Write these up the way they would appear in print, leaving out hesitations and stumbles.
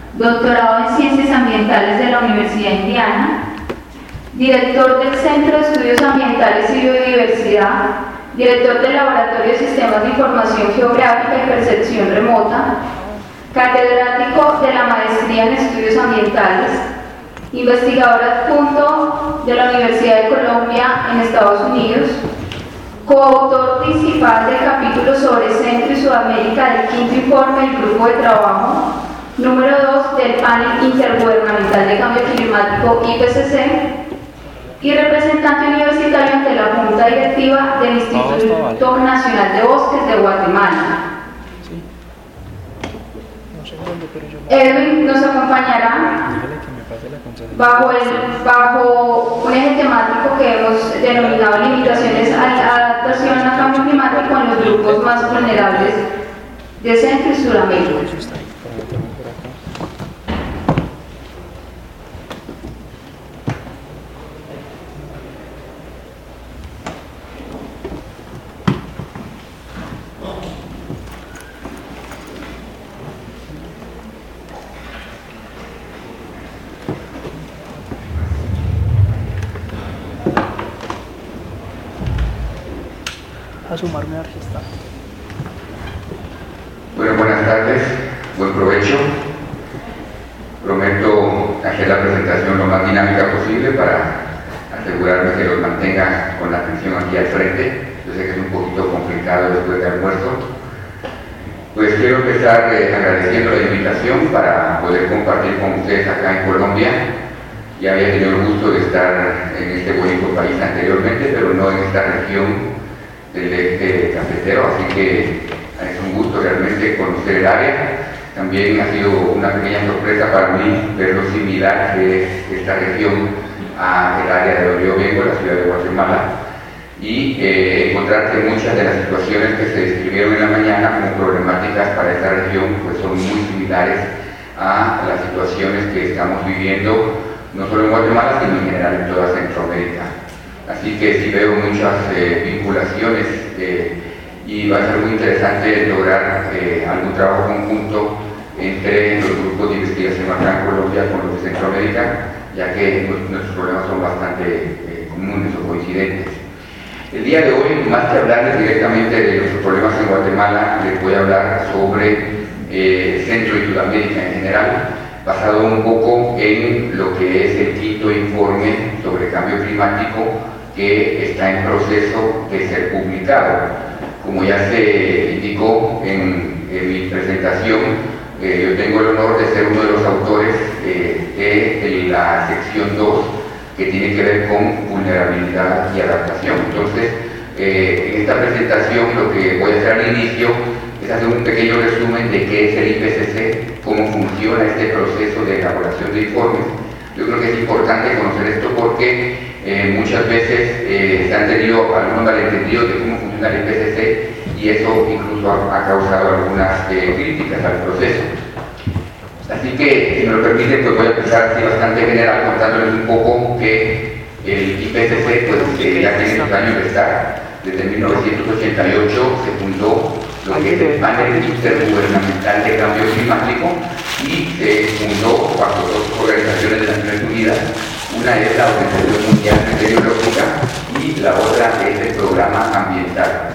doctorado en Ciencias Ambientales de la Universidad Indiana, director del Centro de Estudios Ambientales y Biodiversidad, director del Laboratorio de Sistemas de Información Geográfica y Percepción Remota, catedrático de la Maestría en Estudios Ambientales, investigador adjunto de la Universidad de Colombia en Estados Unidos, coautor principal del capítulo sobre Centro y Sudamérica del quinto informe del Grupo de Trabajo número 2 del Panel Intergubernamental de Cambio Climático IPCC, y representante universitario ante la Junta Directiva del Instituto Nacional de Bosques de Guatemala. Edwin nos acompañará bajo un eje temático que hemos denominado limitaciones a la adaptación al cambio climático en los grupos más vulnerables de Centro y Sudamérica. A sumarme a registrar. Bueno, buenas tardes, buen provecho. Prometo hacer la presentación lo más dinámica posible para asegurarme que los mantenga con la atención aquí al frente. Yo sé que es un poquito complicado después del almuerzo. Pues quiero empezar agradeciendo la invitación para poder compartir con ustedes acá en Colombia. Ya había tenido el gusto de estar en este bonito país anteriormente, pero no en esta región del eje cafetero, así que es un gusto realmente conocer el área. También ha sido una pequeña sorpresa para mí ver lo similar que es esta región al área de donde yo vengo, la ciudad de Guatemala, y encontrar que muchas de las situaciones que se describieron en la mañana como problemáticas para esta región pues son muy similares a las situaciones que estamos viviendo no solo en Guatemala, sino en general en toda Centroamérica. Así que sí veo muchas vinculaciones y va a ser muy interesante lograr algún trabajo conjunto entre los grupos de investigación acá en Colombia con los de Centroamérica, ya que nuestros problemas son bastante comunes o coincidentes. El día de hoy, más que hablarles directamente de nuestros problemas en Guatemala, les voy a hablar sobre Centro y Sudamérica en general, basado un poco en lo que es el quinto informe sobre cambio climático que está en proceso de ser publicado. Como ya se indicó en mi presentación, yo tengo el honor de ser uno de los autores de la sección 2 que tiene que ver con vulnerabilidad y adaptación. Entonces, en esta presentación lo que voy a hacer al inicio es hacer un pequeño resumen de qué es el IPCC, cómo funciona este proceso de elaboración de informes. Yo creo que es importante conocer esto porque muchas veces se han tenido algunos malentendidos de cómo funciona el IPCC y eso incluso ha causado algunas críticas al proceso. Así que, si me lo permiten, pues voy a empezar así bastante general contándoles un poco que el IPCC pues, ya tiene sus años de estar. Desde 1988 se fundó lo que es el Panel Intergubernamental de Cambio Climático y se fundó bajo dos organizaciones de las Naciones Unidas. Una es la Organización Mundial Meteorológica y la otra es el Programa Ambiental.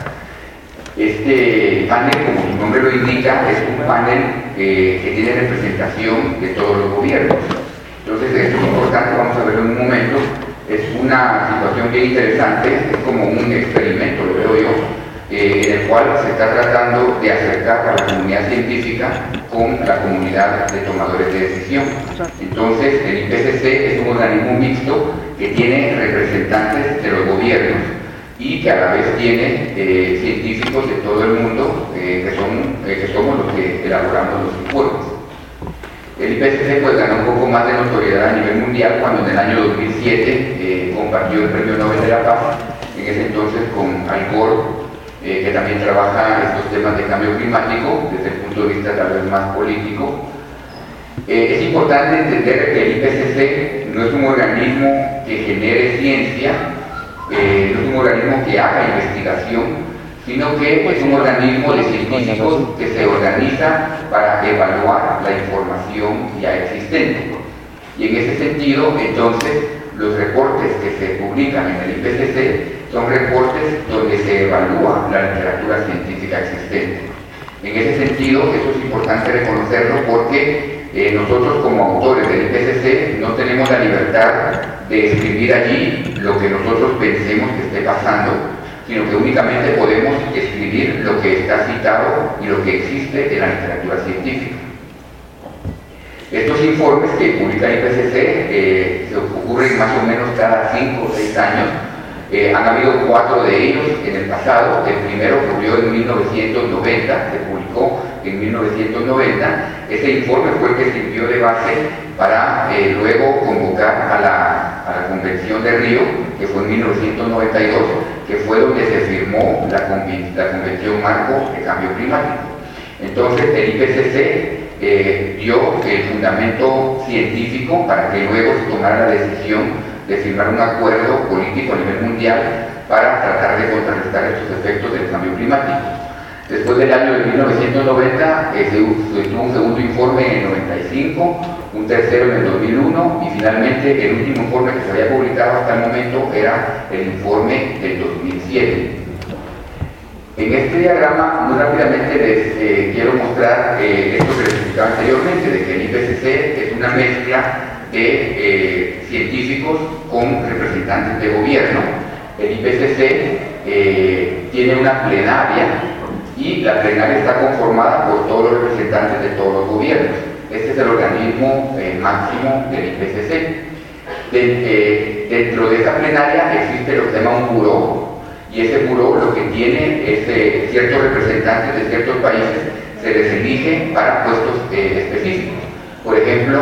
Este panel, como su nombre lo indica, es un panel que tiene representación de todos los gobiernos. Entonces, esto es importante, vamos a verlo en un momento. Es una situación bien interesante, es como un experimento, lo veo yo, en el cual se está tratando de acercar a la comunidad científica con la comunidad de tomadores de decisión. Entonces, el IPCC es un organismo mixto que tiene representantes de los gobiernos y que a la vez tiene científicos de todo el mundo que somos los que elaboramos los informes. El IPCC pues ganó un poco más de notoriedad a nivel mundial cuando en el año 2007 compartió el Premio Nobel de la Paz, en ese entonces con Al Gore, que también trabaja estos temas de cambio climático desde el punto de vista tal vez más político. Es importante entender que el IPCC no es un organismo que genere ciencia, no es un organismo que haga investigación, sino que es un organismo de científicos que se organiza para evaluar la información ya existente. Y en ese sentido, entonces, los reportes que se publican en el IPCC son reportes donde se evalúa la literatura científica existente. En ese sentido, eso es importante reconocerlo porque nosotros como autores del IPCC no tenemos la libertad de escribir allí lo que nosotros pensemos que esté pasando, sino que únicamente podemos escribir lo que está citado y lo que existe en la literatura científica. Estos informes que publica el IPCC se ocurren más o menos cada 5 o 6 años. Han habido 4 de ellos en el pasado. El primero ocurrió en 1990, se publicó en 1990. Ese informe fue el que sirvió de base para luego convocar a la Convención de Río, que fue en 1992, que fue donde se firmó la Convención Marco de Cambio Climático. Entonces el IPCC dio el fundamento científico para que luego se tomara la decisión de firmar un acuerdo político a nivel mundial para tratar de contrarrestar estos efectos del cambio climático. Después del año de 1990 se tuvo un segundo informe en el 95, un tercero en el 2001 y finalmente el último informe que se había publicado hasta el momento era el informe del 2007. En este diagrama muy rápidamente les quiero mostrar esto que les explicaba anteriormente, de que el IPCC es una mezcla de científicos con representantes de gobierno. El IPCC tiene una plenaria y la plenaria está conformada por todos los representantes de todos los gobiernos. Este es el organismo máximo del IPCC. Dentro de esa plenaria existe lo que se llama un buró, y ese buró lo que tiene es ciertos representantes de ciertos países se les elige para puestos específicos. Por ejemplo,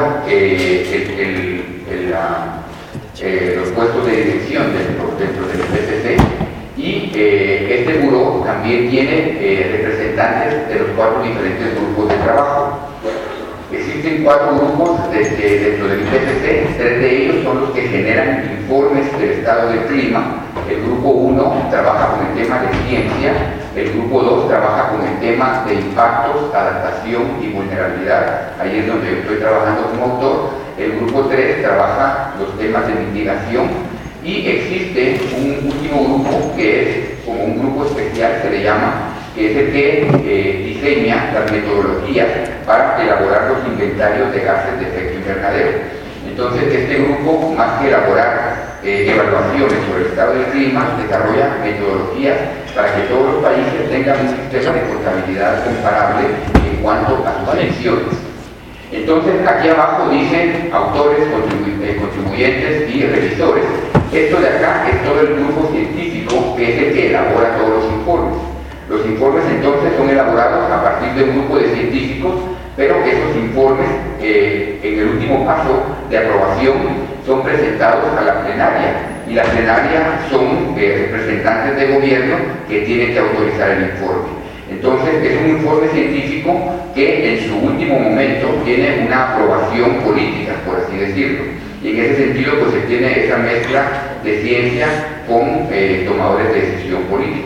los puestos de dirección dentro del IPCC, y este buró también tiene representantes de los 4 diferentes grupos de trabajo. Existen 4 grupos dentro del IPCC, 3 de ellos son los que generan informes del estado del clima. El grupo 1 trabaja con el tema de ciencia, el grupo 2 trabaja con el tema de impactos, adaptación y vulnerabilidad, ahí es donde yo estoy trabajando como autor. El grupo 3 trabaja los temas de mitigación y existe un último grupo que es como un grupo especial, se le llama, que es el que diseña las metodologías para elaborar los inventarios de gases de efecto invernadero. Entonces, este grupo, más que elaborar evaluaciones sobre el estado del clima, desarrolla metodologías para que todos los países tengan un sistema de contabilidad comparable en cuanto a sus emisiones. Entonces, aquí abajo dicen autores, contribuyentes y revisores. Esto de acá es todo el grupo científico que es el que elabora todos los informes. Los informes entonces son elaborados a partir de un grupo de científicos, pero esos informes en el último paso de aprobación son presentados a la plenaria, y la plenaria son representantes de gobierno que tienen que autorizar el informe. Entonces es un informe científico que en su último momento tiene una aprobación política, por así decirlo, y en ese sentido pues se tiene esa mezcla de ciencia con tomadores de decisión políticos.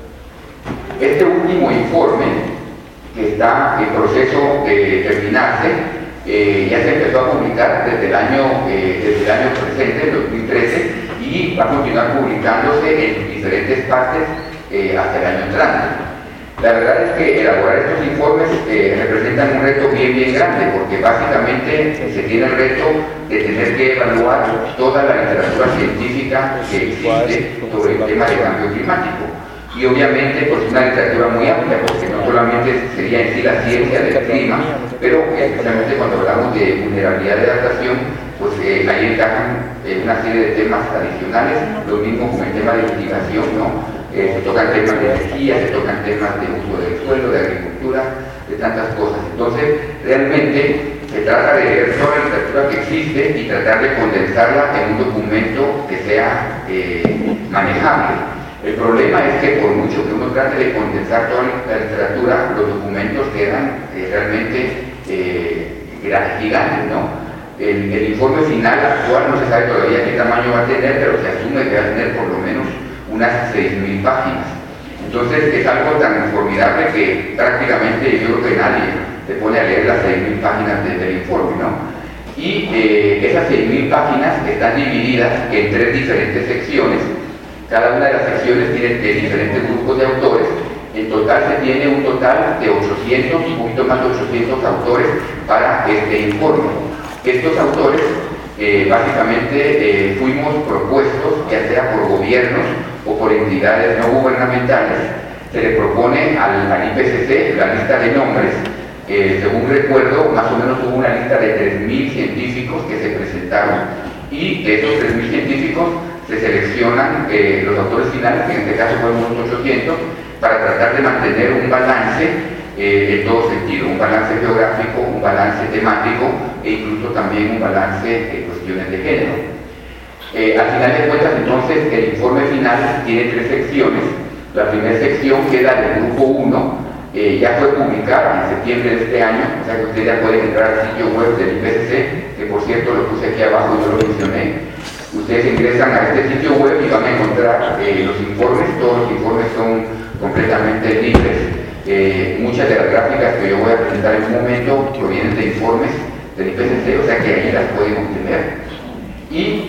Este último informe, que está en proceso de terminarse, ya se empezó a publicar desde el año presente, el 2013, y va a continuar publicándose en diferentes partes hasta el año entrante. La verdad es que elaborar estos informes representan un reto bien grande, porque básicamente se tiene el reto de tener que evaluar toda la literatura científica que existe sobre el tema del cambio climático. Y obviamente pues una literatura muy amplia, porque no solamente sería en sí la ciencia del clima, pero especialmente cuando hablamos de vulnerabilidad de adaptación, pues ahí encajan una serie de temas adicionales, lo mismo con el tema de mitigación, ¿no? Se tocan temas de energía, se tocan temas de uso del suelo, de agricultura, de tantas cosas. Entonces, realmente se trata de leer toda la literatura que existe y tratar de condensarla en un documento que sea manejable. El problema es que por mucho que uno trate de condensar toda la literatura, los documentos quedan realmente gigantes, ¿no? El informe final actual no se sabe todavía qué tamaño va a tener, pero se asume que va a tener por lo menos unas 6.000 páginas. Entonces es algo tan formidable que prácticamente yo creo que nadie se pone a leer las 6.000 páginas del informe, ¿no? Y esas 6.000 páginas están divididas en 3 diferentes secciones. Cada una de las secciones tiene diferentes grupos de autores. En total se tiene un total de 800, un poquito más de 800 autores para este informe. Estos autores básicamente fuimos propuestos, ya sea por gobiernos o por entidades no gubernamentales. Se le propone al IPCC la lista de nombres. Según recuerdo, más o menos hubo una lista de 3.000 científicos que se presentaron, y de esos 3.000 científicos se seleccionan los autores finales, que en este caso fueron unos 800, para tratar de mantener un balance en todo sentido, un balance geográfico, un balance temático e incluso también un balance en cuestiones de género. Al final de cuentas, entonces, el informe final tiene 3 secciones. La primera sección queda del grupo 1, ya fue publicada en septiembre de este año, o sea que ustedes ya pueden entrar al sitio web del IPCC, que por cierto lo puse aquí abajo, yo lo mencioné. Ustedes ingresan a este sitio web y van a encontrar los informes. Todos los informes son completamente libres. Muchas de las gráficas que yo voy a presentar en un momento provienen de informes del IPCC, o sea que ahí las pueden obtener. Y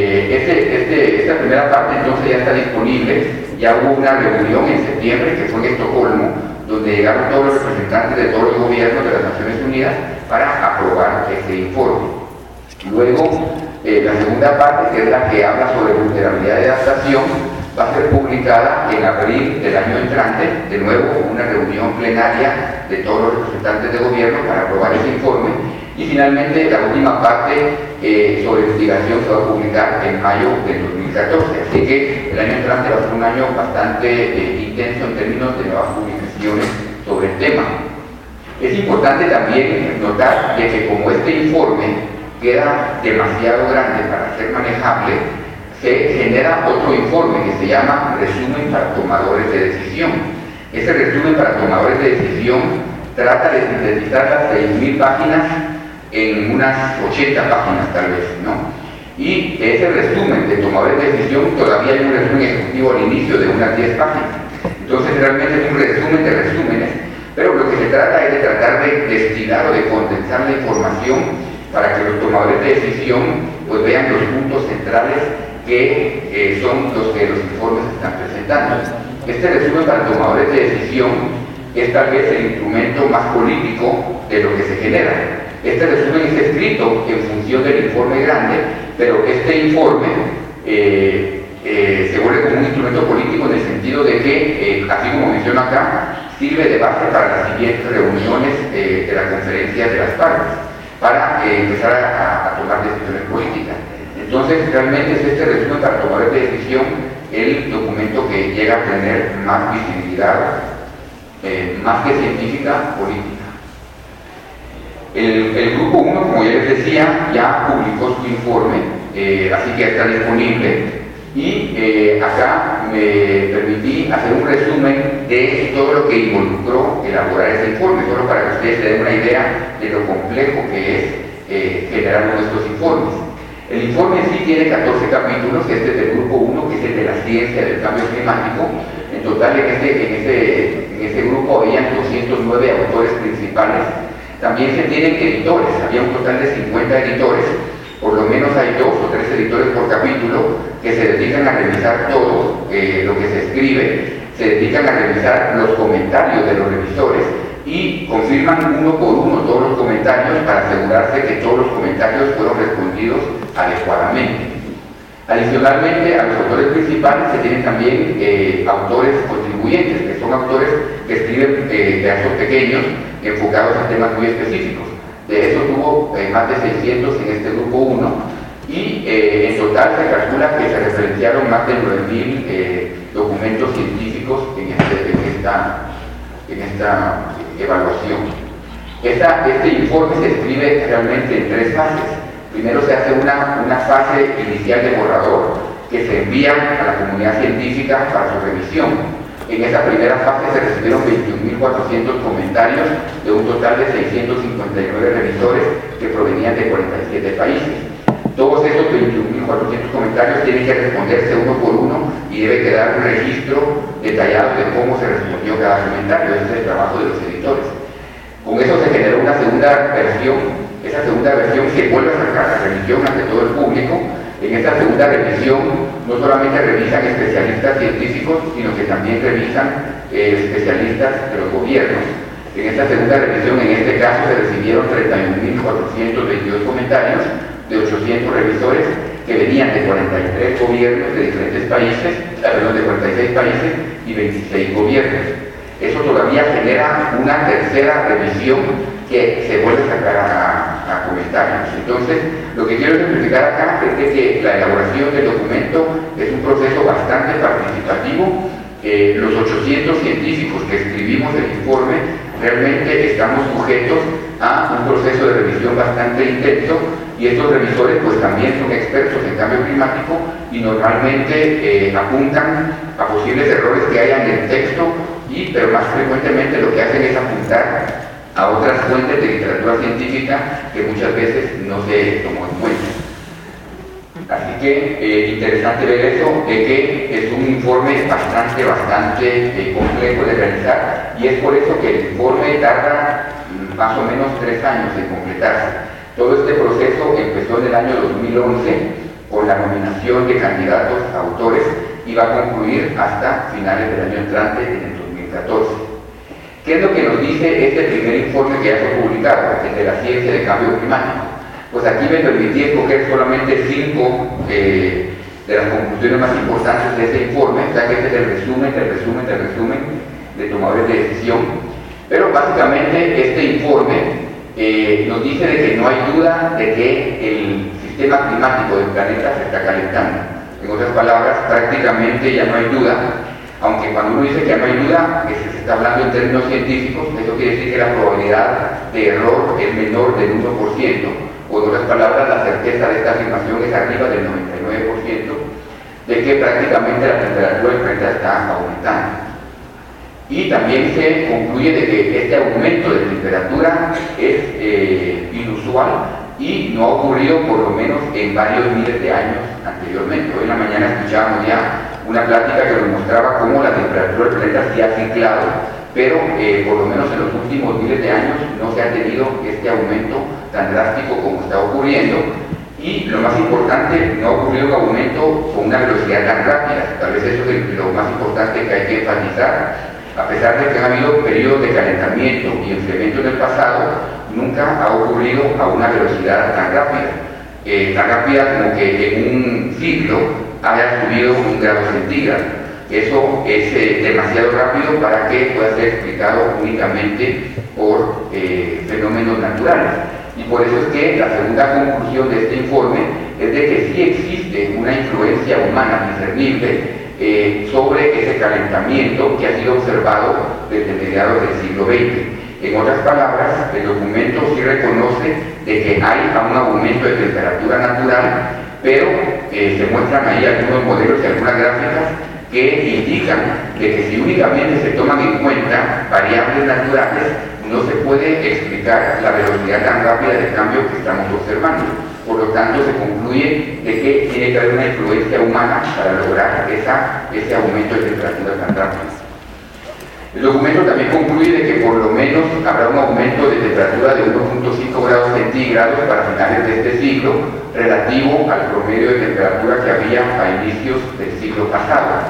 esta primera parte entonces ya está disponible. Ya hubo una reunión en septiembre que fue en Estocolmo, donde llegaron todos los representantes de todos los gobiernos de las Naciones Unidas para aprobar este informe. Luego, la segunda parte, que es la que habla sobre vulnerabilidad de adaptación, va a ser publicada en abril del año entrante, de nuevo una reunión plenaria de todos los representantes de gobierno para aprobar ese informe. Y finalmente, la última parte sobre investigación se va a publicar en mayo del 2014. Así que el año entrante va a ser un año bastante intenso en términos de nuevas publicaciones sobre el tema. Es importante también notar de que como este informe queda demasiado grande para ser manejable, se genera otro informe que se llama Resumen para Tomadores de Decisión. Ese resumen para tomadores de decisión trata de sintetizar las 6.000 páginas en unas 80 páginas tal vez, ¿no? Y ese resumen de tomadores de decisión, todavía hay un resumen ejecutivo al inicio de unas 10 páginas. Entonces realmente es un resumen de resúmenes, pero lo que se trata es de tratar de destilar o de condensar la información para que los tomadores de decisión pues vean los puntos centrales que son los que los informes están presentando. Este resumen para tomadores de decisión es tal vez el instrumento más político de lo que se genera. Este resumen es escrito en función del informe grande, pero este informe se vuelve como un instrumento político en el sentido de que, así como menciono acá, sirve de base para las siguientes reuniones de la conferencia de las partes, para empezar a tomar decisiones políticas. Entonces, realmente es este resumen para tomar de decisión el documento que llega a tener más visibilidad, más que científica, política. El grupo 1, como ya les decía, ya publicó su informe, así que ya está disponible. Y acá me permití hacer un resumen de todo lo que involucró elaborar ese informe, solo para que ustedes se den una idea de lo complejo que es generar uno de estos informes. El informe en sí tiene 14 capítulos, este es del grupo 1, que es el de la ciencia del cambio climático. En total en ese grupo habían 209 autores principales. También se tienen editores, había un total de 50 editores, por lo menos hay 2 o 3 editores por capítulo que se dedican a revisar todo lo que se escribe, se dedican a revisar los comentarios de los revisores y confirman uno por uno todos los comentarios para asegurarse que todos los comentarios fueron respondidos adecuadamente. Adicionalmente, a los autores principales se tienen también autores contribuyentes, que son autores que escriben pedazos pequeños enfocados en temas muy específicos. De eso tuvo más de 600 en este grupo 1 y en total se calcula que se referenciaron más de 9.000 documentos científicos en esta evaluación. Este informe se escribe realmente en 3 fases. Primero se hace una fase inicial de borrador que se envía a la comunidad científica para su revisión. En esa primera fase se recibieron 21.400 comentarios de un total de 659 revisores que provenían de 47 países. Todos esos 21.400 comentarios tienen que responderse uno por uno y debe quedar un registro detallado de cómo se respondió cada comentario. Ese es el trabajo de los editores. Con eso se generó una segunda versión. Esa segunda versión se vuelve a sacar la revisión ante todo el público. En esta segunda revisión no solamente revisan especialistas científicos, sino que también revisan especialistas de los gobiernos. En esta segunda revisión, en este caso, se recibieron 31.422 comentarios de 800 revisores que venían de 43 gobiernos de diferentes países, perdón, de 46 países y 26 gobiernos. Eso todavía genera una tercera revisión que se vuelve a sacar a comentarios. Entonces, lo que quiero explicar acá es que la elaboración del documento es un proceso bastante participativo. Los 800 científicos que escribimos el informe realmente estamos sujetos a un proceso de revisión bastante intenso, y estos revisores pues también son expertos en cambio climático y normalmente apuntan a posibles errores que haya en el texto, pero más frecuentemente lo que hacen es apuntar a otras fuentes de literatura científica que muchas veces no se tomó en cuenta. Así que interesante ver eso, de que es un informe bastante complejo de realizar, y es por eso que el informe tarda más o menos 3 años en completarse. Todo este proceso empezó en el año 2011 con la nominación de candidatos a autores y va a concluir hasta finales del año entrante, en el 2014. ¿Qué es lo que nos dice este primer informe que ya fue publicado, el de la ciencia de cambio climático? Pues aquí me permití escoger solamente 5 de las conclusiones más importantes de este informe, o sea que este es el resumen de tomadores de decisión. Pero básicamente este informe nos dice de que no hay duda de que el sistema climático del planeta se está calentando. En otras palabras, prácticamente ya no hay duda, aunque cuando uno dice que no hay duda, que se está hablando en términos científicos, eso quiere decir que la probabilidad de error es menor del 1%, o en otras palabras, la certeza de esta afirmación es arriba del 99%, de que prácticamente la temperatura del planeta está aumentando. Y también se concluye de que este aumento de temperatura es inusual y no ha ocurrido por lo menos en varios miles de años anteriormente. Hoy en la mañana escuchábamos ya una plática que nos mostraba cómo la temperatura del planeta sí ha ciclado, pero por lo menos en los últimos miles de años no se ha tenido este aumento tan drástico como está ocurriendo. Y lo más importante, no ha ocurrido un aumento con una velocidad tan rápida. Tal vez eso es lo más importante que hay que enfatizar. A pesar de que ha habido periodos de calentamiento y enfriamiento en el pasado, nunca ha ocurrido a una velocidad tan rápida como que en un siglo haya subido 1 grado centígrado. Eso es demasiado rápido para que pueda ser explicado únicamente por fenómenos naturales. Y por eso es que la segunda conclusión de este informe es de que sí existe una influencia humana discernible sobre ese calentamiento que ha sido observado desde mediados del siglo XX. En otras palabras, el documento sí reconoce de que hay un aumento de temperatura natural, pero se muestran ahí algunos modelos y algunas gráficas que indican de que si únicamente se toman en cuenta variables naturales, no se puede explicar la velocidad tan rápida de cambio que estamos observando. Por lo tanto, se concluye de que tiene que haber una influencia humana para lograr ese aumento de temperatura tan rápido. El documento también concluye de que por lo menos habrá un aumento de temperatura de 1.5 grados centígrados para finales de este siglo, relativo al promedio de temperatura que había a inicios del siglo pasado.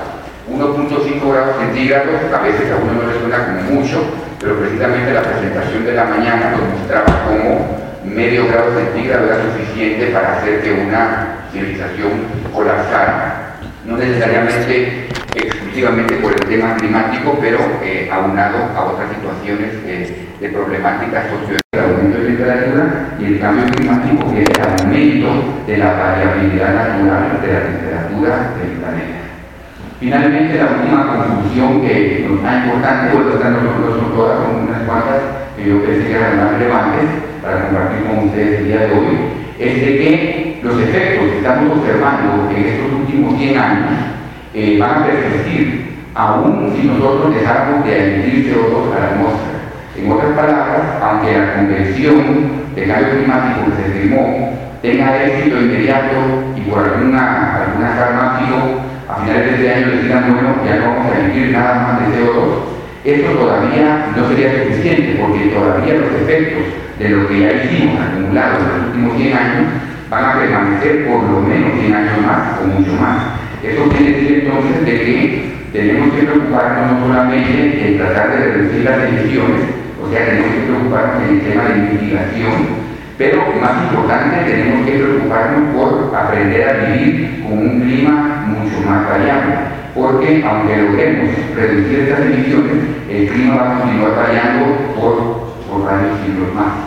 1.5 grados centígrados a veces a uno no le suena como mucho, pero precisamente la presentación de la mañana nos mostraba cómo medio grado centígrado era suficiente para hacer que una civilización colapsara, no necesariamente exclusivamente por el tema climático, pero aunado a otras situaciones de problemática socioeconómica, el aumento de temperatura y el cambio climático, que es el aumento de la variabilidad natural de la temperatura del planeta. Finalmente, la última conclusión que nos da importante, bueno, estas no son todas, son unas cuantas que yo pensé que eran más relevantes para compartir con ustedes el día de hoy, es de que los efectos que estamos observando en estos últimos 100 años van a persistir, aún si nosotros dejáramos de emitir CO2 a la atmósfera. En otras palabras, aunque la Convención de Cambio Climático que se firmó tenga éxito inmediato y por algún azar mágico a finales de este año decidan, bueno, ya no vamos a emitir nada más de CO2, eso todavía no sería suficiente, porque todavía los efectos de lo que ya hicimos acumulados en los últimos 100 años van a permanecer por lo menos 100 años más o mucho más. Eso quiere decir entonces de que tenemos que preocuparnos no solamente en tratar de reducir las emisiones, o sea, tenemos que preocuparnos en el tema de mitigación, pero más importante, tenemos que preocuparnos por aprender a vivir con un clima mucho más variable, porque aunque logremos reducir estas emisiones, el clima va a continuar variando por varios siglos más.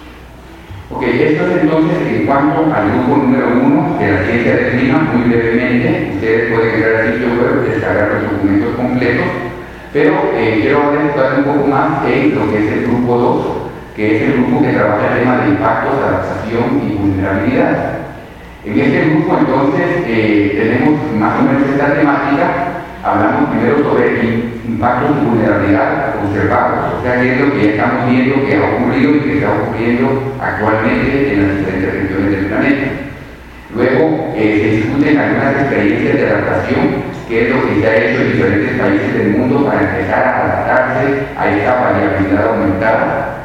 Ok, esto es entonces en cuanto al grupo número 1 de la ciencia del clima, muy brevemente. Ustedes pueden entrar al sitio web, descargar los documentos completos, pero quiero adentrarme un poco más en lo que es el grupo 2, que es el grupo que trabaja el tema de impactos, adaptación y vulnerabilidad. En este grupo entonces tenemos más o menos esta temática. Hablamos primero sobre impactos y vulnerabilidad observados, o sea, qué es lo que estamos viendo que ha ocurrido y que está ocurriendo actualmente en las diferentes regiones del planeta. Luego se discuten algunas experiencias de adaptación, qué es lo que se ha hecho en diferentes países del mundo para empezar a adaptarse a esta variabilidad aumentada.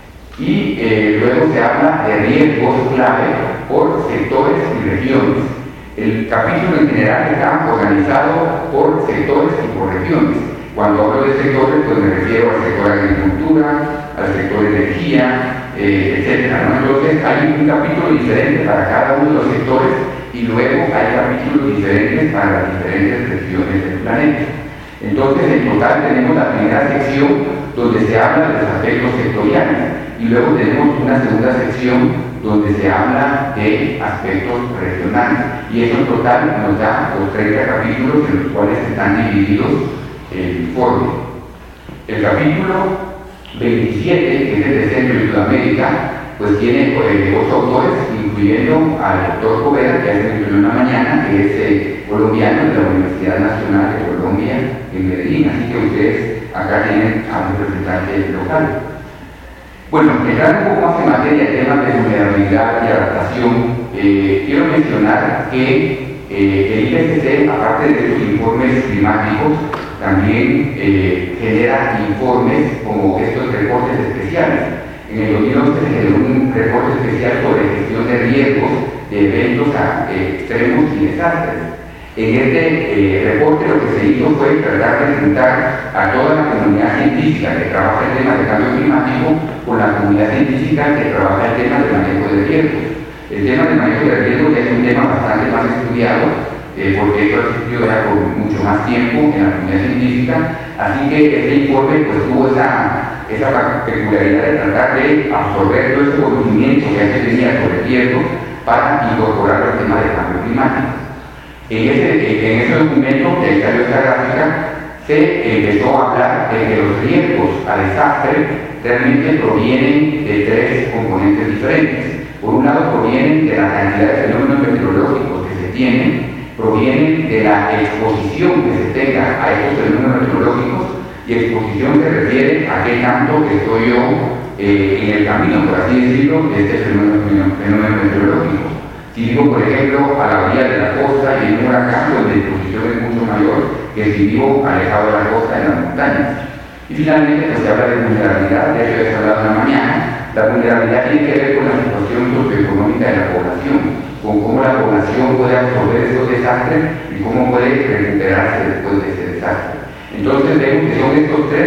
Y luego se habla de riesgos clave por sectores y regiones. El capítulo en general está organizado por sectores y por regiones. Cuando hablo de sectores, pues me refiero al sector agricultura, al sector energía, etc., ¿no? Entonces hay un capítulo diferente para cada uno de los sectores y luego hay capítulos diferentes para las diferentes regiones del planeta. Entonces, en total tenemos la primera sección donde se habla de los aspectos sectoriales y luego tenemos una segunda sección donde se habla de aspectos regionales. Y eso en total nos da los 30 capítulos en los cuales están divididos el informe. El capítulo 27, que es el de Centro y Sudamérica, pues tiene 8 autores, incluyendo al doctor Poveda, que hace mencionó en la mañana, que es colombiano de la Universidad Nacional de Colombia en Medellín. Así que ustedes acá tienen a un representante local. Bueno, entrar un poco más en materia de temas de vulnerabilidad y adaptación, quiero mencionar que el IPCC, aparte de sus informes climáticos, también genera informes como estos reportes especiales. En el 2011 se generó un reporte especial sobre gestión de riesgos de eventos extremos y desastres. En este reporte lo que se hizo fue tratar de juntar a toda la comunidad científica que trabaja el tema de cambio climático con la comunidad científica que trabaja el tema del manejo de riesgos. El tema del manejo de riesgos ya es un tema bastante más estudiado, porque esto ha existido ya por mucho más tiempo en la comunidad científica, así que este informe pues tuvo esa peculiaridad de tratar de absorber todo ese conocimiento que antes tenía sobre riesgos para incorporarlo al tema del cambio climático. En ese documento, que salió esta gráfica, se empezó a hablar de que los riesgos a desastre realmente provienen de 3 componentes diferentes. Por un lado, provienen de la cantidad de fenómenos meteorológicos que se tienen, provienen de la exposición que se tenga a estos fenómenos meteorológicos, y exposición se refiere a qué tanto estoy yo en el camino, por así decirlo, de este fenómeno meteorológico. Si vivo, por ejemplo, a la orilla de la costa y en un huracán, pues la exposición es mucho mayor que si vivo alejado de la costa en las montañas. Y finalmente, pues se habla de vulnerabilidad, de hecho ya se hablado en la mañana. La vulnerabilidad tiene que ver con la situación socioeconómica de la población, con cómo la población puede absorber esos desastres y cómo puede recuperarse después de ese desastre. Entonces vemos que son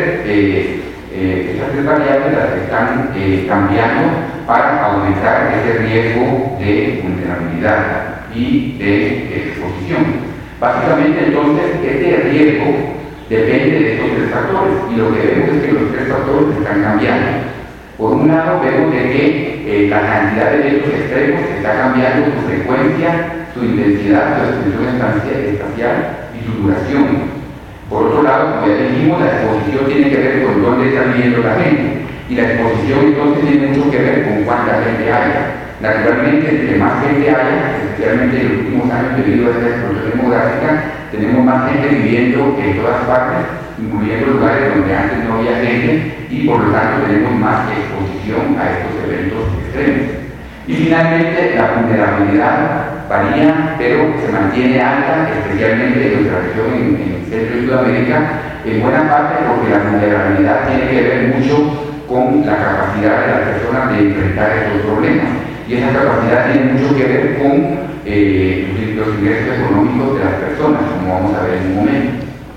estas 3 variables las que están cambiando para aumentar ese riesgo de vulnerabilidad y de exposición. Básicamente entonces este riesgo depende de estos 3 factores y lo que vemos es que los 3 factores están cambiando. Por un lado vemos de que la cantidad de eventos extremos está cambiando su frecuencia, su intensidad, su extensión espacial y su duración. Por otro lado, como ya dijimos, la exposición tiene que ver con dónde está viviendo la gente. Y la exposición entonces tiene mucho que ver con cuánta gente haya. Naturalmente, entre más gente haya, especialmente en los últimos años debido a esta explosión demográfica, tenemos más gente viviendo en todas partes, incluyendo lugares donde antes no había gente, y por lo tanto tenemos más exposición a estos eventos extremos. Y finalmente, la vulnerabilidad varía, pero se mantiene alta, especialmente en nuestra región, en Centro y Sudamérica, en buena parte porque la vulnerabilidad tiene que ver mucho con la capacidad de las personas de enfrentar estos problemas. Y esa capacidad tiene mucho que ver con los ingresos económicos de las personas, como vamos a ver en un momento.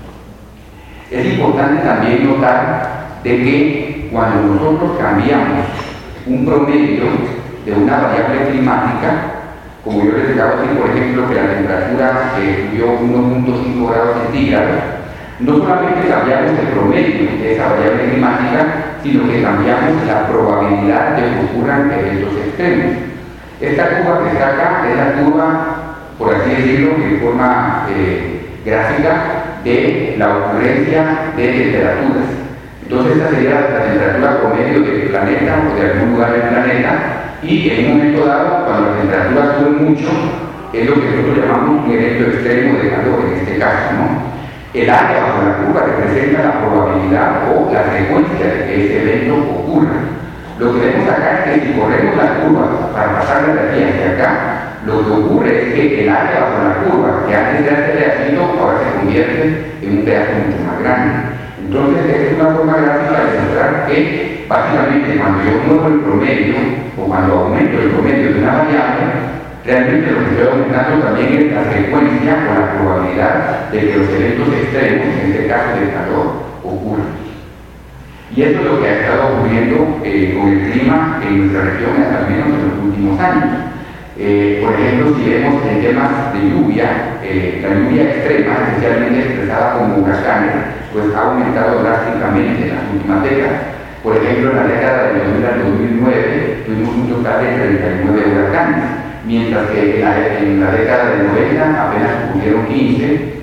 Es importante también notar de que cuando nosotros cambiamos un promedio de una variable climática, como yo les acabo de decir, por ejemplo, que la temperatura subió 1.5 grados centígrados, no solamente cambiamos el promedio de esa variable climática, sino que cambiamos la probabilidad de que ocurran eventos extremos. Esta curva que está acá es la curva, por así decirlo, en forma gráfica, de la ocurrencia de temperaturas. Entonces esta sería la temperatura promedio del planeta o de algún lugar del planeta, y en un momento dado, cuando la temperatura sube mucho, es lo que nosotros llamamos un evento extremo de calor, en este caso, ¿no? El área bajo la curva representa la probabilidad o la frecuencia de que ese evento ocurra. Lo que vemos acá es que si corremos la curva para pasar de aquí hacia acá, lo que ocurre es que el área bajo la curva, que antes era este pedacito, ahora se convierte en un pedazo mucho más grande. Entonces, esta es una forma gráfica de demostrar que, básicamente, cuando yo muevo el promedio, o cuando aumento el promedio de una variable, realmente lo que estoy aumentando también es la frecuencia o la probabilidad de que los eventos extremos, en este caso del calor, ocurran. Y esto es lo que ha estado ocurriendo con el clima en nuestra región, al menos en los últimos años. Por ejemplo, si vemos en temas de lluvia, la lluvia extrema, especialmente expresada como huracanes, pues ha aumentado drásticamente en las últimas décadas. Por ejemplo, en la década de 2000 al 2009 tuvimos un total de 39 huracanes, mientras que en la década del 90 apenas ocurrieron 15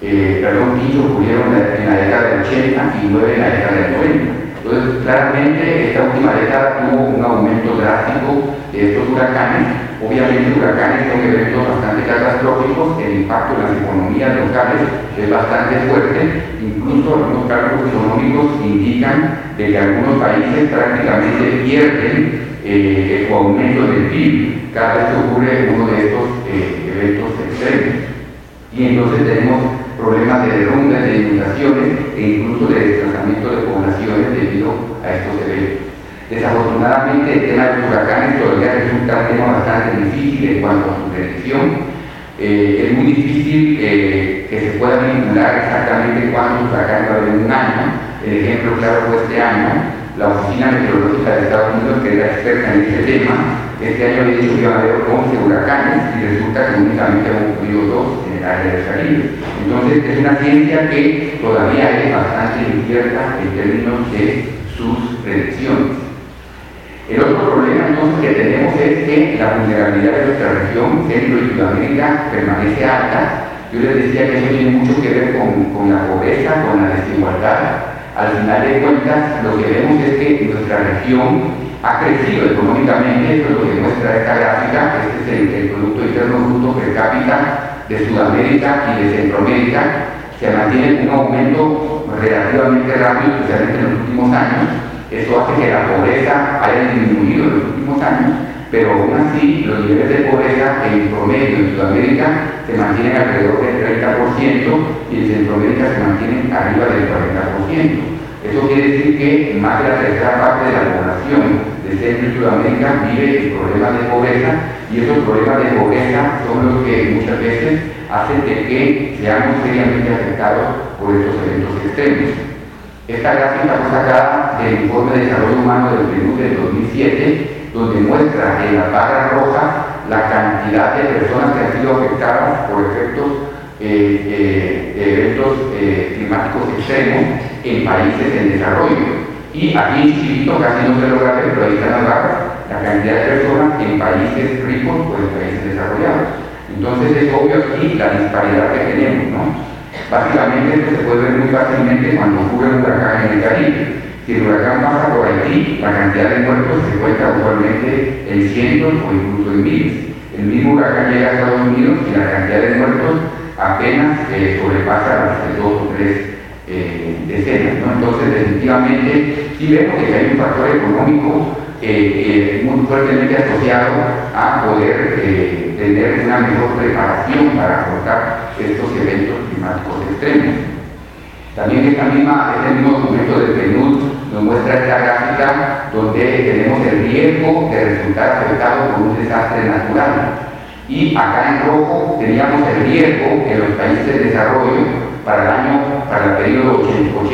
ocurrieron en la década del 80 y 9 en la década del 90. Entonces, claramente, esta última década tuvo un aumento drástico de estos huracanes. Obviamente, huracanes son eventos bastante catastróficos, el impacto en las economías locales es bastante fuerte, incluso algunos cálculos económicos indican de que algunos países prácticamente pierden su aumento del PIB cada vez que ocurre uno de estos eventos extremos. Y entonces tenemos problemas de derrumbes, de inundaciones e incluso de desplazamiento de poblaciones debido a estos eventos. Desafortunadamente, el tema de los huracanes todavía resulta un tema bastante difícil en cuanto a su predicción. Es muy difícil que se pueda vincular exactamente cuántos huracanes va a haber en un año. El ejemplo claro fue este año. La Oficina Meteorológica de Estados Unidos, que era experta en este tema, este año había dicho que iba a haber 11 huracanes y resulta que únicamente han ocurrido 2 en el área del Caribe. Entonces, es una ciencia que todavía es bastante incierta en términos de sus predicciones. El otro problema entonces que tenemos es que la vulnerabilidad de nuestra región, Centro y Sudamérica, permanece alta. Yo les decía que eso tiene mucho que ver con la pobreza, con la desigualdad. Al final de cuentas, lo que vemos es que nuestra región ha crecido económicamente, eso es lo que muestra esta gráfica. Este es el Producto Interno Bruto per cápita de Sudamérica y de Centroamérica. Se mantiene un aumento relativamente rápido, especialmente en los últimos años. Esto hace que la pobreza haya disminuido en los últimos años, pero aún así los niveles de pobreza en promedio en Sudamérica se mantienen alrededor del 30% y en Centroamérica se mantienen arriba del 40%. Eso quiere decir que más de la tercera parte de la población de Centro y Sudamérica vive en problemas de pobreza, y esos problemas de pobreza son los que muchas veces hacen de que seamos seriamente afectados por estos eventos extremos. Esta gráfica fue sacada del Informe de Desarrollo Humano del Perú del 2007, donde muestra en la barra roja la cantidad de personas que han sido afectadas por efectos de eventos climáticos extremos en países en desarrollo. Y aquí en chiquito, casi no se logra ver, pero ahí está la barra, la cantidad de personas en países ricos o en países desarrollados. Entonces es obvio aquí la disparidad que tenemos, ¿no? Básicamente esto se puede ver muy fácilmente cuando ocurre un huracán en el Caribe. Si el huracán pasa por Haití, la cantidad de muertos se cuenta usualmente en cientos o incluso en miles. El mismo huracán llega a Estados Unidos y la cantidad de muertos apenas sobrepasa las 2 o 3 decenas, ¿no? Entonces, definitivamente, sí vemos que hay un factor económico muy fuertemente asociado a poder tener una mejor preparación para afrontar estos eventos climáticos extremos. También este mismo documento del PNUD nos muestra esta gráfica donde tenemos el riesgo de resultar afectado por un desastre natural. Y acá en rojo teníamos el riesgo en los países de desarrollo para el periodo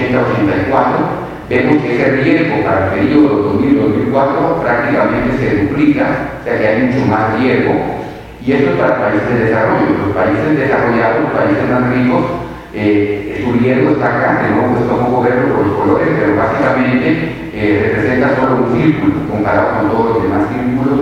80-84. Vemos que ese riesgo para el periodo 2000-2004 prácticamente se duplica, o sea que hay mucho más riesgo. Y esto es para países de desarrollo. Los países desarrollados, los países más ricos, su riesgo está acá, de nuevo puesto un poco verde por los colores, pero básicamente representa solo un círculo comparado con todos los demás círculos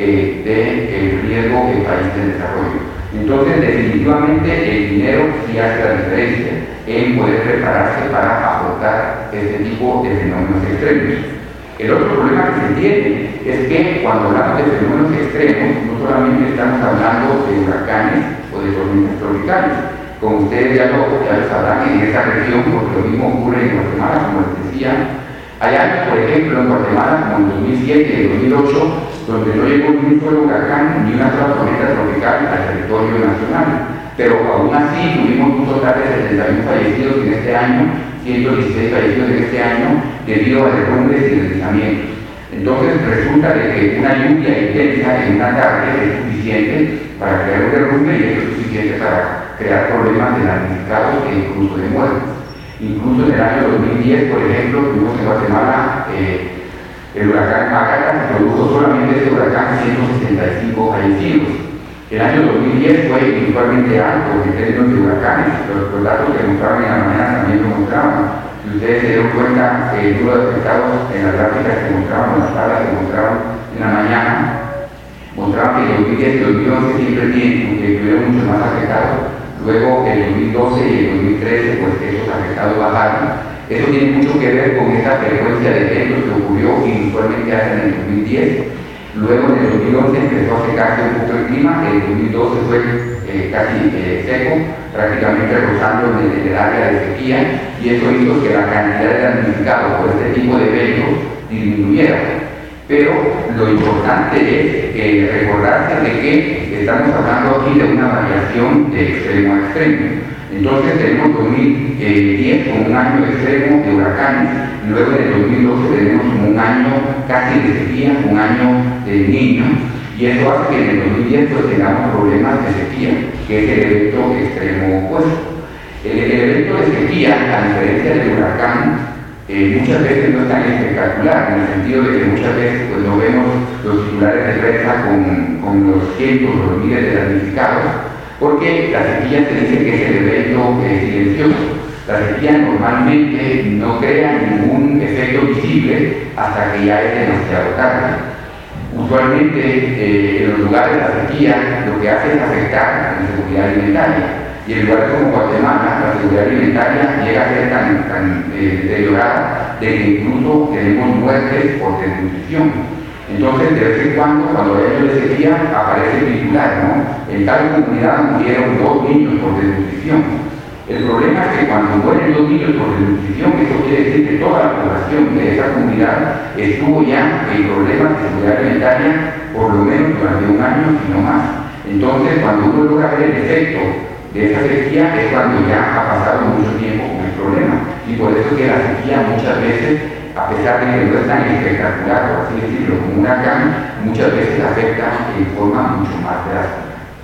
del riesgo en países de desarrollo. Entonces, definitivamente el dinero sí hace la diferencia en poder prepararse para afrontar este tipo de fenómenos extremos. El otro problema que se tiene es que cuando hablamos de fenómenos extremos, no solamente estamos hablando de huracanes o de tormentas tropicales. Como ustedes ya lo sabrán en esta región, porque lo mismo ocurre en Guatemala, como les decía. Hay años, por ejemplo, en Guatemala, como en 2007 y 2008, donde no llegó ni un solo huracán ni una sola tormenta tropical al territorio nacional. Pero aún así tuvimos un total de 71 fallecidos en este año, 116 fallecidos en este año, debido a derrumbes y deslizamientos. Entonces resulta de que una lluvia intensa en una tarde es suficiente para crear un derrumbe y es suficiente para crear problemas de damnificados e incluso de muertes. Incluso en el año 2010, por ejemplo, tuvimos en Guatemala el huracán Ágata, que produjo solamente ese huracán 165 fallecidos. El año 2010 fue inusualmente alto en términos de huracanes. Los datos que mostraban en la mañana también lo mostraban. Si ustedes se dieron cuenta, el número de afectados en las gráficas que mostraban, en las tablas que mostraban en la mañana, mostraban que el 2010 y el 2011 siempre tuvieron mucho más afectados. Luego, el 2012 y el 2013, pues esos afectados bajaron. Eso tiene mucho que ver con esa frecuencia de eventos que ocurrió inusualmente hasta en el 2010. Luego, en el 2011 empezó a secarse un poco el clima. En el 2012 fue casi seco, prácticamente rozando en el área de sequía, y eso hizo que la cantidad de damnificados por este tipo de eventos disminuyera. Pero lo importante es recordarse de que estamos hablando aquí de una variación de extremo a extremo. Entonces tenemos 2010 como un año extremo de huracanes, y luego en el 2012 tenemos como un año casi de sequía, un año de niño, y eso hace que en el 2010 pues tengamos problemas de sequía, que es el evento extremo opuesto. El evento de sequía, a diferencia del huracán, muchas veces no es tan espectacular, en el sentido de que muchas veces pues, no vemos los titulares de prensa con los cientos o los miles de damnificados, porque la sequía se dice que es el evento silencioso. La sequía normalmente no crea ningún efecto visible hasta que ya es demasiado tarde. Usualmente en los lugares la sequía lo que hace es afectar la seguridad alimentaria. Y en lugares como Guatemala, la seguridad alimentaria llega a ser tan deteriorada de que incluso tenemos muertes por desnutrición. Entonces, de vez en cuando hay años de sequía, aparece el titular, ¿no? En tal comunidad murieron 2 niños por desnutrición. El problema es que cuando mueren 2 niños por desnutrición, eso quiere decir que toda la población de esa comunidad estuvo ya en problemas de seguridad alimentaria por lo menos durante un año y no más. Entonces, cuando uno logra ver el efecto de esa sequía es cuando ya ha pasado mucho tiempo con el problema, y por eso que la sequía muchas veces, a pesar de que no es tan espectacular, por así decirlo, como un huracán, muchas veces afecta en forma mucho más drástica.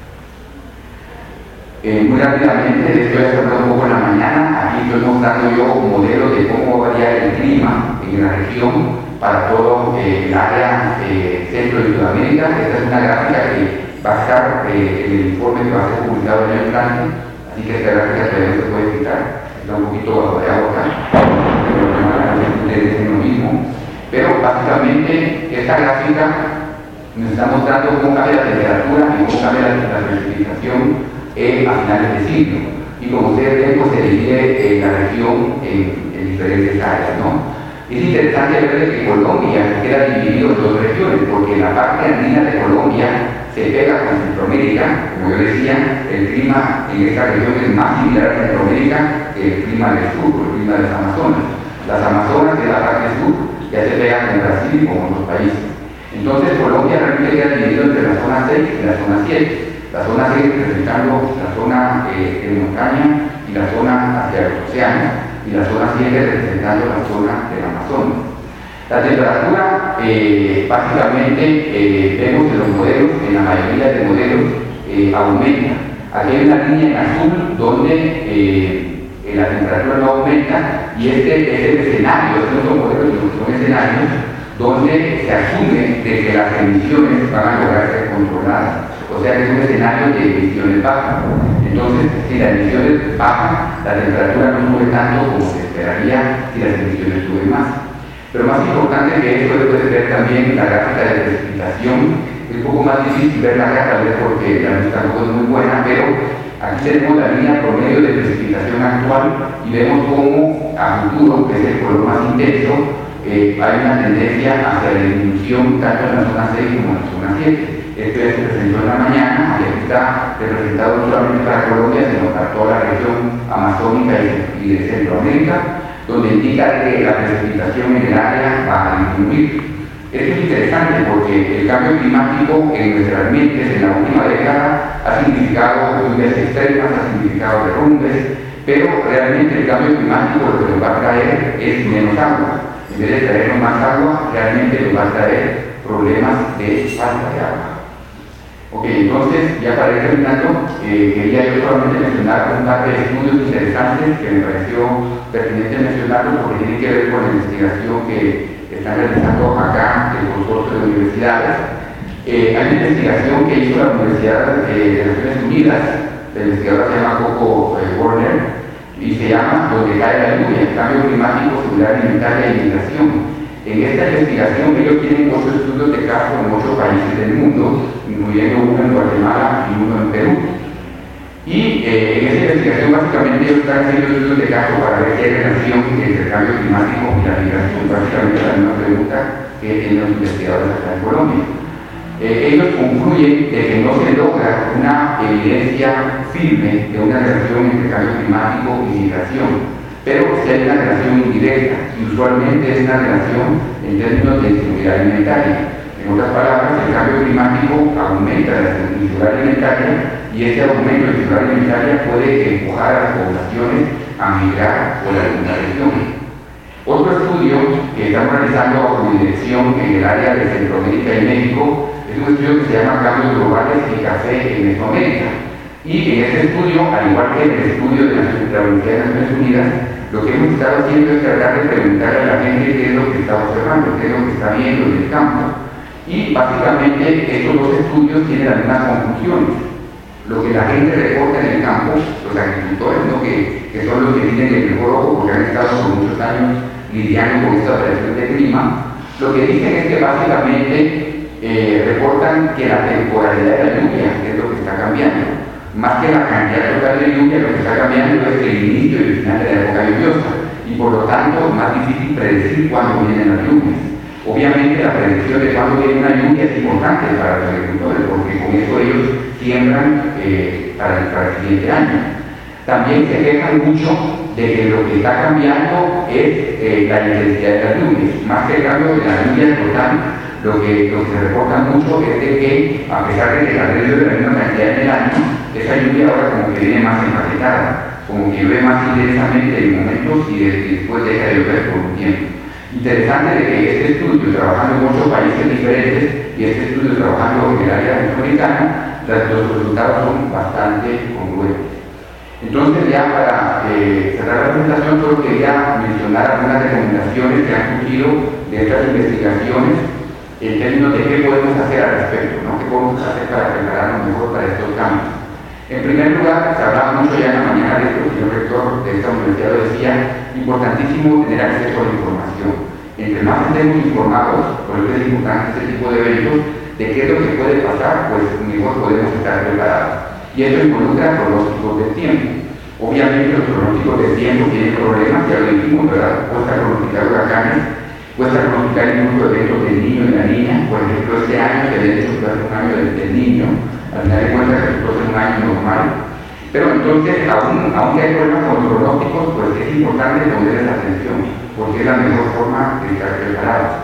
Muy rápidamente, estoy hablando un poco en la mañana, aquí estoy mostrando yo un modelo de cómo va a variar el clima en la región para todo el área centro de Sudamérica. Esta es una gráfica que va a estar en el informe que va a ser publicado el año entrante, así que esta gráfica todavía no se puede quitar, está un poquito bajo de agua acá, es lo mismo, pero básicamente esta gráfica nos está mostrando cómo cambia la temperatura y cómo cambia la precipitación a finales de siglo, y como ustedes ven, pues se divide la región en diferentes áreas, ¿no? Es interesante ver que Colombia queda dividido en 2 regiones, porque la parte andina de Colombia se pega con Centroamérica. Como yo decía, el clima en esta región es más similar a Centroamérica que el clima del sur, el clima de las Amazonas. Las Amazonas, de la parte sur, ya se pegan con Brasil y con otros países. Entonces Colombia realmente queda dividido entre la zona 6 y la zona 7. La zona 6 representando la zona de montaña y la zona hacia los océanos, y la zona 7 representando la zona del Amazonas. La temperatura, básicamente, vemos en los modelos, en la mayoría de modelos, aumenta. Aquí hay una línea en azul donde la temperatura no aumenta, y este es el escenario, estos son modelos, son escenarios donde se asume de que las emisiones van a lograr ser controladas. O sea que es un escenario de emisiones bajas. Entonces, si las emisiones bajan, la temperatura no sube tanto como se esperaría si las emisiones suben más. Pero más importante que eso, puedes ver también la gráfica de precipitación. Es un poco más difícil ver la gráfica porque la luz tampoco es muy buena, pero aquí tenemos la línea promedio de precipitación actual y vemos cómo a futuro, que es el color más intenso, hay una tendencia hacia la disminución tanto en la zona 6 como en la zona 7. Esto ya se presentó en la mañana, y aquí está representado no solamente para Colombia, sino para toda la región amazónica y de Centroamérica, donde indica que la precipitación en el área va a disminuir. Esto es interesante porque el cambio climático en nuestras mentes en la última década ha significado lluvias extremas, ha significado derrumbes, pero realmente el cambio climático lo que nos va a traer es menos agua. En vez de traernos más agua, realmente nos va a traer problemas de falta de agua. Ok, entonces, ya para ir terminando, quería yo solamente mencionar un par de estudios interesantes que me pareció pertinente mencionarlos porque tienen que ver con la investigación que están realizando acá el consorcio de universidades. Hay una investigación que hizo la Universidad de Naciones Unidas, la investigadora se llama Coco Warner, y se llama Donde cae la lluvia, cambio climático, seguridad alimentaria y migración. En esta investigación ellos tienen 8 estudios de caso en 8 países del mundo, incluyendo uno en Guatemala y uno en Perú. Y en esta investigación básicamente ellos están haciendo estudios de caso para ver qué hay relación entre el cambio climático y la migración. Básicamente la misma pregunta que tienen los investigadores acá en Colombia. Ellos concluyen de que no se logra una evidencia firme de una relación entre cambio climático y migración, pero sí hay una relación indirecta y usualmente es una relación en términos de inseguridad alimentaria. En otras palabras, el cambio climático aumenta la inseguridad alimentaria y este aumento de inseguridad alimentaria puede empujar a las poblaciones a migrar por alguna región. Otro estudio que estamos realizando bajo mi dirección en el área de Centroamérica y México es un estudio que se llama Cambios Globales y Café en Mesoamérica. Y en este estudio, al igual que en el estudio de la Universidad de Naciones Unidas, lo que hemos estado haciendo es tratar de preguntar a la gente qué es lo que está observando, qué es lo que está viendo en el campo. Y básicamente estos dos estudios tienen las mismas conclusiones. Lo que la gente reporta en el campo, los agricultores, ¿no? que son los que tienen el mejor ojo porque han estado por muchos años lidiando con esta variación de clima, lo que dicen es que básicamente reportan que la temporalidad de la lluvia es lo que está cambiando. Más que la cantidad total de lluvia, lo que está cambiando es el inicio y el final de la época lluviosa, y por lo tanto es más difícil predecir cuándo vienen las lluvias. Obviamente la predicción de cuándo viene una lluvia es importante para los agricultores, porque con eso ellos siembran para el siguiente año. También se quejan mucho de que lo que está cambiando es la intensidad de las lluvias, más que el cambio de la lluvia total. Lo que se reporta mucho es de que, a pesar de que la llueve la misma cantidad en el año, esa lluvia ahora como que viene más empaquetada, como que llueve más intensamente en momentos y después deja de llover por un tiempo. Interesante de que este estudio, trabajando en 8 países diferentes, y este estudio trabajando en el área metropolitana, los resultados son bastante congruentes. Entonces, ya para cerrar la presentación, solo quería mencionar algunas recomendaciones que han surgido de estas investigaciones en términos de qué podemos hacer al respecto, ¿no? ¿Qué podemos hacer para prepararnos mejor para estos cambios? En primer lugar, se hablaba mucho ya en la mañana de esto, el señor rector de esta universidad lo decía, importantísimo tener acceso a la información. Entre más estemos informados, por eso es importante este tipo de eventos, de qué es lo que puede pasar, pues mejor podemos estar preparados. Y esto involucra pronósticos del tiempo. Obviamente los pronósticos del tiempo tienen problemas, ya lo dijimos, ¿verdad? Cuesta pronosticar huracanes, cuesta pronosticar incluso eventos del niño y la niña. Por ejemplo, este año se había dicho que va a ser un año del niño, al final de cuentas resultó ser un año normal. Pero entonces, aunque hay problemas con los pronósticos, pues es importante ponerles atención, porque es la mejor forma de estar preparados.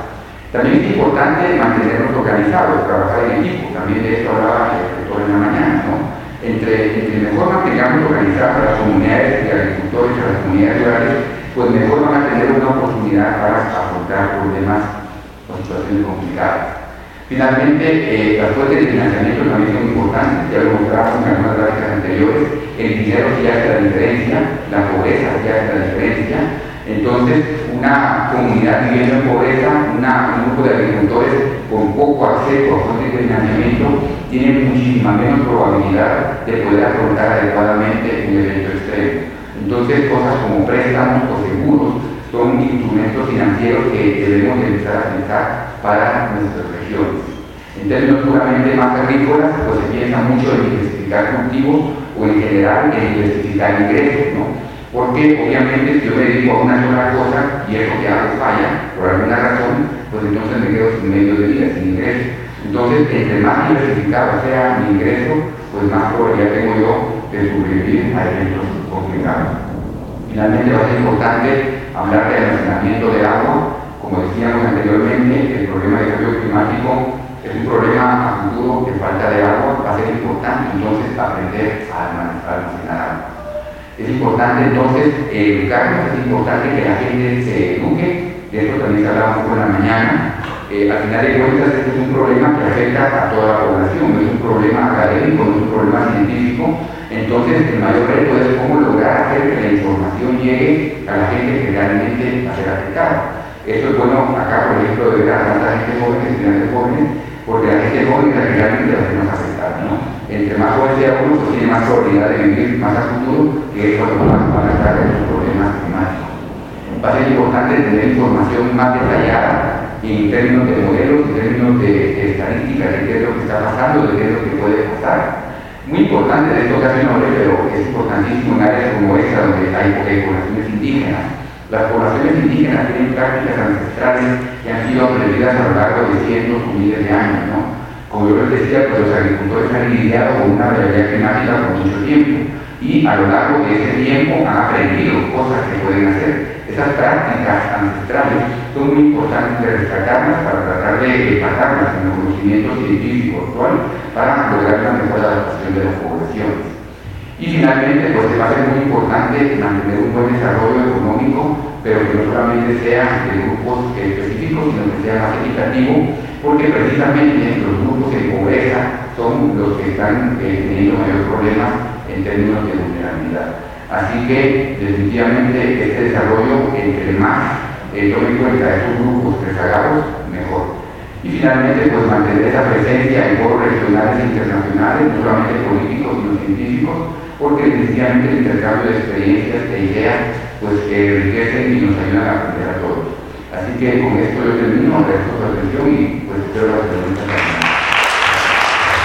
También es importante mantenernos organizados, trabajar en equipo, también de esto hablaba el rector en la mañana, ¿no? Entre mejor mantengamos organizadas a las comunidades de agricultores, a las comunidades rurales, pues mejor van a tener una oportunidad para afrontar problemas o situaciones complicadas. Finalmente, las fuentes de financiamiento también son importantes, ya lo mostramos en algunas gráficas anteriores, el dinero sí hace la diferencia, la pobreza sí hace la diferencia. Entonces, una comunidad viviendo en pobreza, un grupo de agricultores con poco acceso a fuentes de financiamiento, tienen muchísima menos probabilidad de poder afrontar adecuadamente un evento extremo. Entonces, cosas como préstamos o seguros son instrumentos financieros que debemos empezar a pensar para nuestras regiones. En términos puramente más agrícolas, pues se piensa mucho en diversificar cultivos o en general en diversificar ingresos, ¿no? Porque obviamente si yo me dedico a una sola cosa y eso que hago falla por alguna razón, pues entonces me quedo sin medio de vida, sin ingreso. Entonces, entre más diversificado sea mi ingreso, pues más probabilidad tengo yo de sobrevivir a eventos complicados. Finalmente va a ser importante hablar de almacenamiento de agua. Como decíamos anteriormente, el problema de cambio climático es un problema a futuro de falta de agua. Va a ser importante entonces aprender a almacenar agua. Es importante entonces educarnos, es importante que la gente se eduque, de esto también se hablaba un poco en la mañana. Al final de cuentas, este es un problema que afecta a toda la población, no es un problema académico, no es un problema científico. Entonces, el mayor reto es cómo lograr hacer que la información llegue a la gente que realmente va a ser afectada. Eso es bueno acá, por ejemplo, de ver a tanta gente joven, estudiantes jóvenes, porque la gente joven es la que realmente va a ser más afectada, ¿no? Entre más joven sea uno, pues tiene más probabilidad de vivir más a futuro, que es cuando más van a estar en los problemas climáticos. Va a ser importante tener información más detallada en términos de modelos, en términos de estadísticas, de qué es lo que está pasando, de qué es lo que puede pasar. Muy importante, de esto casi no hablé, pero es importantísimo en áreas como esta, donde hay poblaciones indígenas. Las poblaciones indígenas tienen prácticas ancestrales que han sido aprendidas a lo largo de cientos o miles de años, ¿no? Como yo les decía, pues los agricultores han lidiado con una realidad climática por mucho tiempo y a lo largo de ese tiempo han aprendido cosas que pueden hacer. Esas prácticas ancestrales son muy importantes de rescatarlas para tratar de pasarlas en el conocimiento científico actual para lograr una mejor adaptación de las poblaciones. Y finalmente, pues va a ser muy importante mantener un buen desarrollo económico, pero que no solamente sea de grupos específicos, sino que sea más equitativo, porque precisamente los grupos de pobreza son los que están teniendo mayores problemas en términos de vulnerabilidad. Así que definitivamente este desarrollo, entre más tome en cuenta estos grupos rezagados, mejor. Y finalmente, pues mantener esa presencia en foros regionales e internacionales, no solamente políticos, sino científicos, porque definitivamente el intercambio de experiencias e ideas pues enriquecen y nos ayudan a aprender a todos. Así que con esto yo termino, agradezco su atención y pues espero las preguntas.